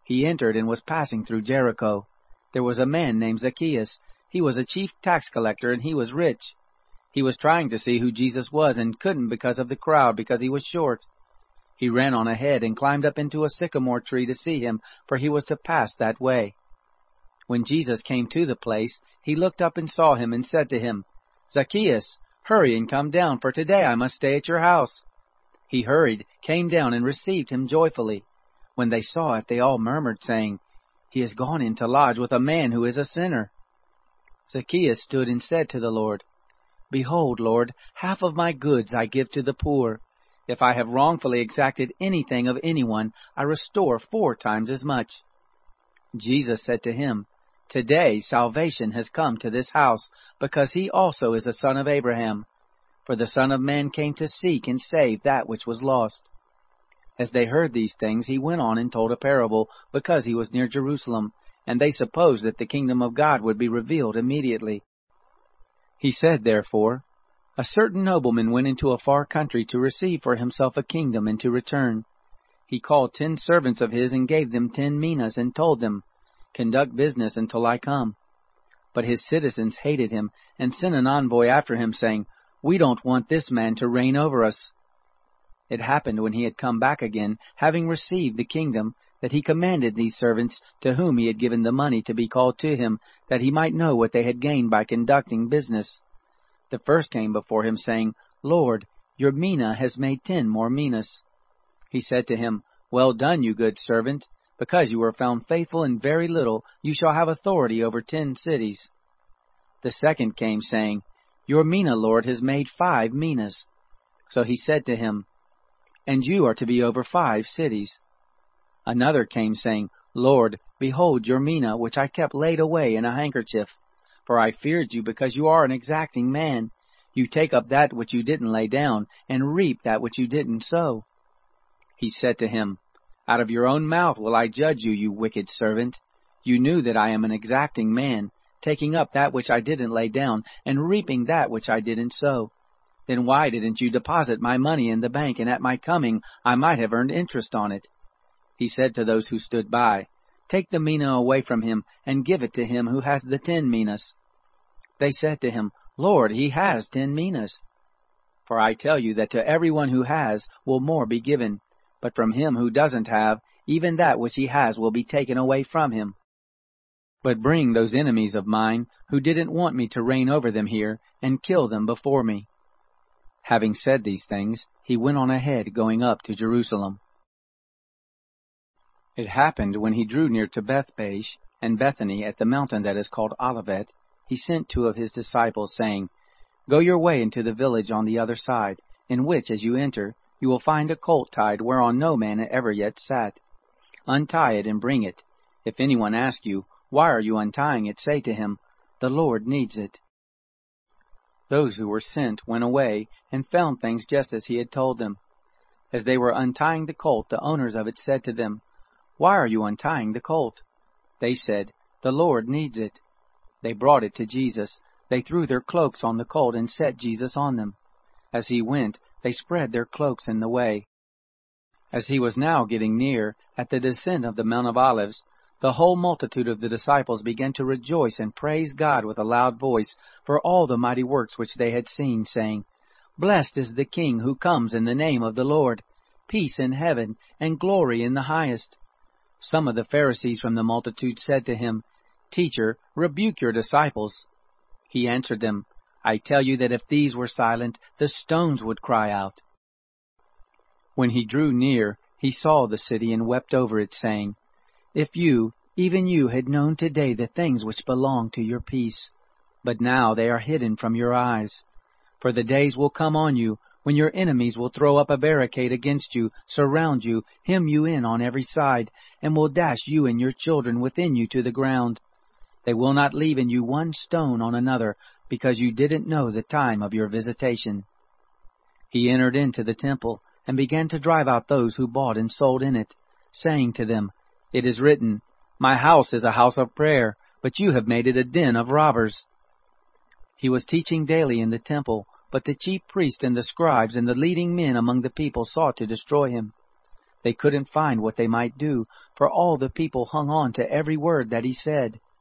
he entered and was passing through Jericho. There was a man named Zacchaeus. He was a chief tax collector, and he was rich. He was trying to see who Jesus was, and couldn't because of the crowd, because he was short. He ran on ahead and climbed up into a sycamore tree to see him, for he was to pass that way. When Jesus came to the place, he looked up and saw him, and said to him, "Zacchaeus, hurry and come down, for today I must stay at your house." He hurried, came down, and received him joyfully. When they saw it, they all murmured, saying, "He has gone in to lodge with a man who is a sinner." Zacchaeus stood and said to the Lord, "Behold, Lord, half of my goods I give to the poor. If I have wrongfully exacted anything of anyone, I restore 4 times as much." Jesus said to him, "Today salvation has come to this house, because he also is a son of Abraham. For the Son of Man came to seek and save that which was lost." As they heard these things, he went on and told a parable, because he was near Jerusalem, and they supposed that the kingdom of God would be revealed immediately. He said, therefore, "A certain nobleman went into a far country to receive for himself a kingdom and to return. He called 10 servants of his and gave them 10 minas, and told them, 'Conduct business until I come.' But his citizens hated him and sent an envoy after him, saying, 'We don't want this man to reign over us.' It happened when he had come back again, having received the kingdom, that he commanded these servants, to whom he had given the money, to be called to him, that he might know what they had gained by conducting business. The first came before him, saying, 'Lord, your mina has made 10 more minas.' He said to him, 'Well done, you good servant. Because you were found faithful in very little, you shall have authority over 10 cities. The second came, saying, 'Your mina, Lord, has made 5 minas.' So he said to him, 'And you are to be over 5 cities.' Another came, saying, 'Lord, behold your mina, which I kept laid away in a handkerchief. For I feared you, because you are an exacting man. You take up that which you didn't lay down, and reap that which you didn't sow.' He said to him, 'Out of your own mouth will I judge you, you wicked servant. You knew that I am an exacting man, taking up that which I didn't lay down, and reaping that which I didn't sow. Then why didn't you deposit my money in the bank, and at my coming I might have earned interest on it?' He said to those who stood by, 'Take the mina away from him, and give it to him who has the 10 minas. They said to him, 'Lord, he has 10 minas.' For I tell you that to everyone who has will more be given, but from him who doesn't have, even that which he has will be taken away from him. But bring those enemies of mine, who didn't want me to reign over them here, and kill them before me." Having said these things, he went on ahead, going up to Jerusalem. It happened when he drew near to Bethphage and Bethany at the mountain that is called Olivet, he sent 2 of his disciples, saying, "Go your way into the village on the other side, in which, as you enter, you will find a colt tied whereon no man ever yet sat. Untie it and bring it. If anyone asks you, 'Why are you untying it?' say to him, 'The Lord needs it.'" Those who were sent went away and found things just as he had told them. As they were untying the colt, the owners of it said to them, "Why are you untying the colt?" They said, "The Lord needs it." They brought it to Jesus. They threw their cloaks on the colt and set Jesus on them. As he went, they spread their cloaks in the way. As he was now getting near, at the descent of the Mount of Olives, the whole multitude of the disciples began to rejoice and praise God with a loud voice for all the mighty works which they had seen, saying, "Blessed is the King who comes in the name of the Lord. Peace in heaven and glory in the highest." Some of the Pharisees from the multitude said to him, "Teacher, rebuke your disciples." He answered them, "I tell you that if these were silent, the stones would cry out." When he drew near, he saw the city and wept over it, saying, "If you, even you, had known today the things which belong to your peace, but now they are hidden from your eyes. For the days will come on you, when your enemies will throw up a barricade against you, surround you, hem you in on every side, and will dash you and your children within you to the ground. They will not leave in you one stone on another, because you didn't know the time of your visitation." He entered into the temple, and began to drive out those who bought and sold in it, saying to them, "It is written, 'My house is a house of prayer,' but you have made it a den of robbers." He was teaching daily in the temple, but the chief priests and the scribes and the leading men among the people sought to destroy him. They couldn't find what they might do, for all the people hung on to every word that he said.